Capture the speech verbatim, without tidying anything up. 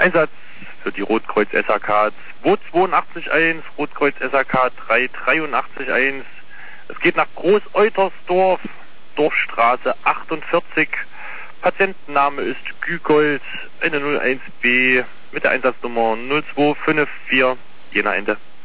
Einsatz für die Rotkreuz S A K zwei zweiundachtzig eins, Rotkreuz S A K drei dreiundachtzig eins. Es geht nach Groß-Eutersdorf, Dorfstraße achtundvierzig. Patientenname ist Gügold, eine null eins B mit der Einsatznummer null zwei fünf vier, Jena Ende.